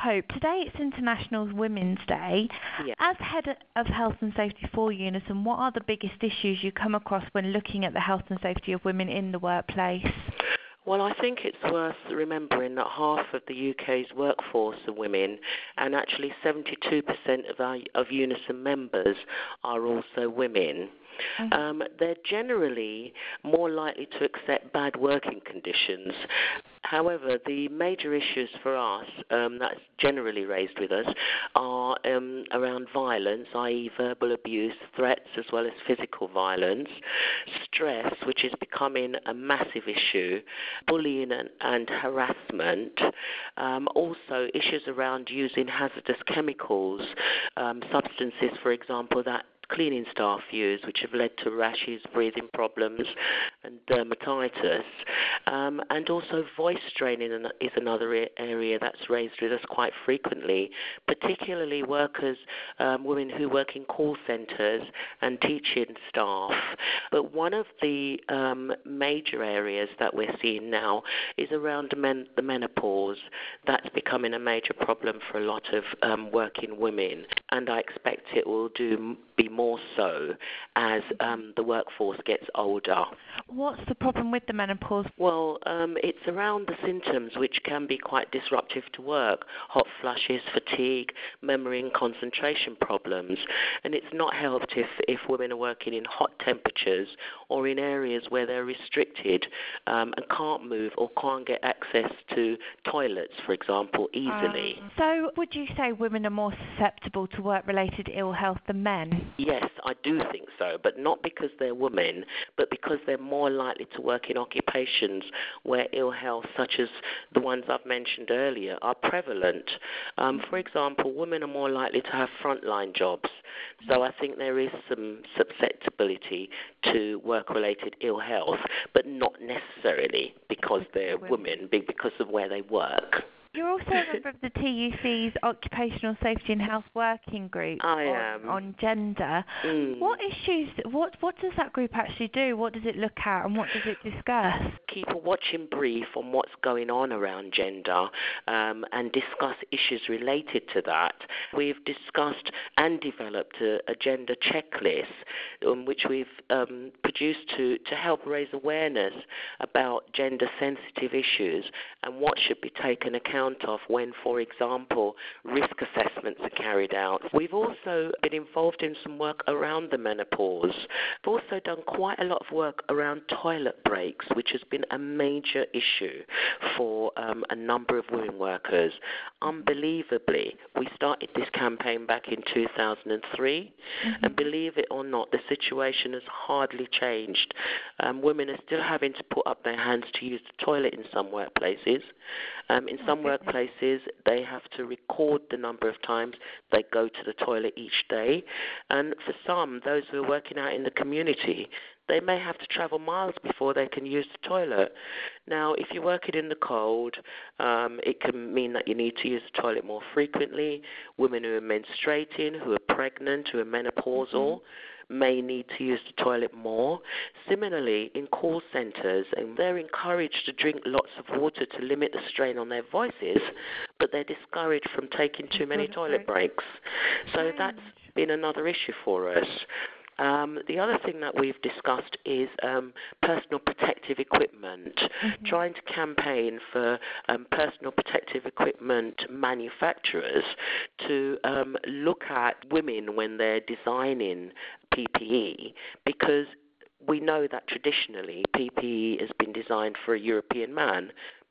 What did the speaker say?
Hope, today it's International Women's Day. Yeah. As Head of Health and Safety for Unison, what are the biggest issues you come across when looking at the health and safety of women in the workplace? Well, I think it's worth remembering that half of the UK's workforce are women, and actually 72% of Unison members are also women. They're generally more likely to accept bad working conditions. However, the major issues for us that's generally raised with us are around violence, i.e. verbal abuse, threats, as well as physical violence, stress, which is becoming a massive issue, bullying and harassment, also issues around using hazardous chemicals, substances, for example, that cleaning staff use, which have led to rashes, breathing problems, and dermatitis. And also voice straining is another area that's raised with us quite frequently, particularly workers, women who work in call centres and teaching staff. But one of the major areas that we're seeing now is around the menopause. That's becoming a major problem for a lot of working women, and I expect it will be more so as the workforce gets older. What's the problem with the menopause? Well, it's around the symptoms which can be quite disruptive to work: hot flushes, fatigue, memory and concentration problems. And it's not helped if women are working in hot temperatures or in areas where they're restricted and can't move or can't get access to toilets, for example, easily. So would you say women are more susceptible to work-related ill health than men? Yes, I do think so, but not because they're women, but because they're more likely to work in occupations where ill health, such as the ones I've mentioned earlier, are prevalent. For example, women are more likely to have frontline jobs, so I think there is some susceptibility to work-related ill health, but not necessarily because they're women, because of where they work. You're also a member of the TUC's Occupational Safety and Health Working Group on gender. What issues, what does that group actually do? What does it look at and what does it discuss? Keep a watching brief on what's going on around gender and discuss issues related to that. We've discussed and developed a gender checklist which we've produced to help raise awareness about gender-sensitive issues and what should be taken account of when, for example, risk assessments are carried out. We've also been involved in some work around the menopause. We've also done quite a lot of work around toilet breaks, which has been a major issue for a number of women workers. Unbelievably, we started this campaign back in 2003, and believe it or not, the situation has hardly changed. Women are still having to put up their hands to use the toilet in some workplaces. In some workplaces, they have to record the number of times they go to the toilet each day. And for some, those who are working out in the community, they may have to travel miles before they can use the toilet. Now, if you're working in the cold, it can mean that you need to use the toilet more frequently. Women who are menstruating, who are pregnant, who are menopausal, may need to use the toilet more. Similarly, in call centres, they're encouraged to drink lots of water to limit the strain on their voices, but they're discouraged from taking too many toilet breaks. So that's been another issue for us. The other thing that we've discussed is personal protective equipment, trying to campaign for personal protective equipment manufacturers to look at women when they're designing PPE, because we know that traditionally PPE has been designed for a European man,